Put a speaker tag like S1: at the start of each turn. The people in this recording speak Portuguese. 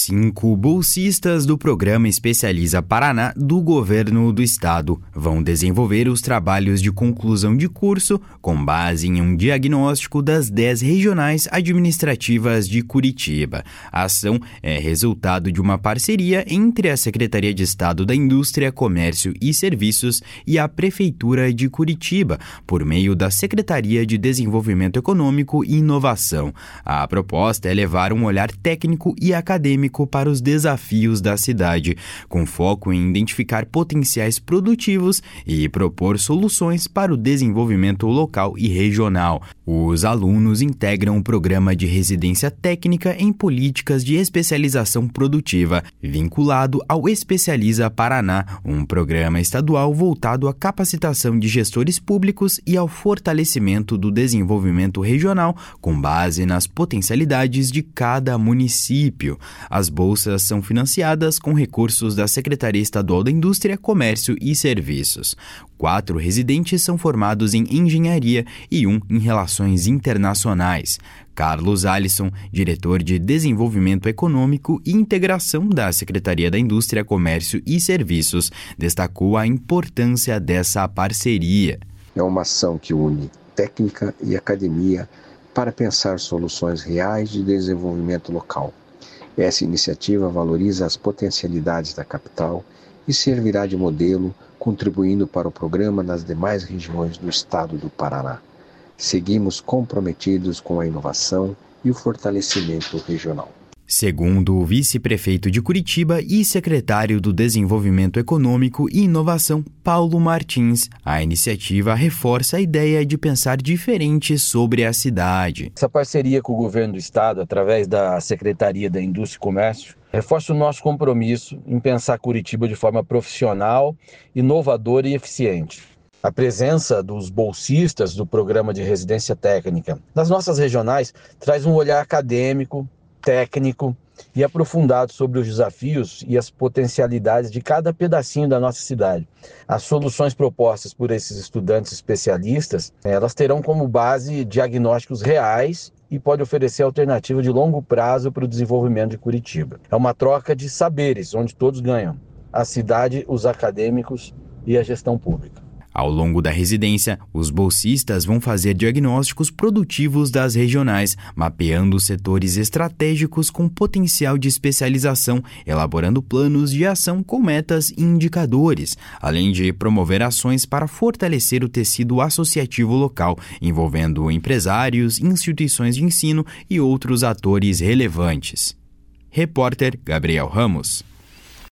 S1: 5 bolsistas do Programa Especializa Paraná do Governo do Estado vão desenvolver os trabalhos de conclusão de curso com base em um diagnóstico das 10 regionais administrativas de Curitiba. A ação é resultado de uma parceria entre a Secretaria de Estado da Indústria, Comércio e Serviços e a Prefeitura de Curitiba, por meio da Secretaria de Desenvolvimento Econômico e Inovação. A proposta é levar um olhar técnico e acadêmico para os desafios da cidade, com foco em identificar potenciais produtivos e propor soluções para o desenvolvimento local e regional. Os alunos integram o programa de residência técnica em políticas de especialização produtiva, vinculado ao Especializa Paraná, um programa estadual voltado à capacitação de gestores públicos e ao fortalecimento do desenvolvimento regional com base nas potencialidades de cada município. As bolsas são financiadas com recursos da Secretaria Estadual da Indústria, Comércio e Serviços. 4 residentes são formados em engenharia e 1 em relações internacionais. Carlos Alisson, diretor de Desenvolvimento Econômico e Integração da Secretaria da Indústria, Comércio e Serviços, destacou a importância dessa parceria.
S2: É uma ação que une técnica e academia para pensar soluções reais de desenvolvimento local. Essa iniciativa valoriza as potencialidades da capital e servirá de modelo, contribuindo para o programa nas demais regiões do estado do Paraná. Seguimos comprometidos com a inovação e o fortalecimento regional.
S1: Segundo o vice-prefeito de Curitiba e secretário do Desenvolvimento Econômico e Inovação, Paulo Martins, a iniciativa reforça a ideia de pensar diferente sobre a cidade.
S3: Essa parceria com o governo do estado, através da Secretaria da Indústria e Comércio, reforça o nosso compromisso em pensar Curitiba de forma profissional, inovadora e eficiente. A presença dos bolsistas do Programa de Residência Técnica nas nossas regionais traz um olhar acadêmico, técnico e aprofundado sobre os desafios e as potencialidades de cada pedacinho da nossa cidade. As soluções propostas por esses estudantes especialistas, elas terão como base diagnósticos reais e pode oferecer alternativa de longo prazo para o desenvolvimento de Curitiba. É uma troca de saberes, onde todos ganham: a cidade, os acadêmicos e a gestão pública.
S1: Ao longo da residência, os bolsistas vão fazer diagnósticos produtivos das regionais, mapeando setores estratégicos com potencial de especialização, elaborando planos de ação com metas e indicadores, além de promover ações para fortalecer o tecido associativo local, envolvendo empresários, instituições de ensino e outros atores relevantes. Repórter Gabriel Ramos.